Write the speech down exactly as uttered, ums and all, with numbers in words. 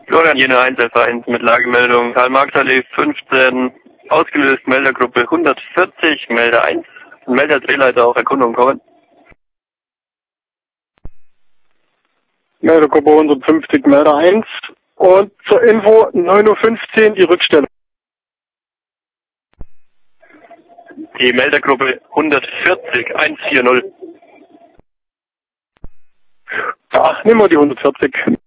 Florian Jena Einzelvereins mit Lagemeldung Karl-Marx-Allee fünfzehn, ausgelöst Meldergruppe hundertvierzig, Melder eins, Melder Drehleiter auf Erkundung kommen. Meldergruppe hundertfünfzig, Melder eins und zur Info neun Uhr fünfzehn die Rückstellung. Die Meldergruppe hundertvierzig, hundertvierzig. Ja, nehmen wir die hundertvierzig.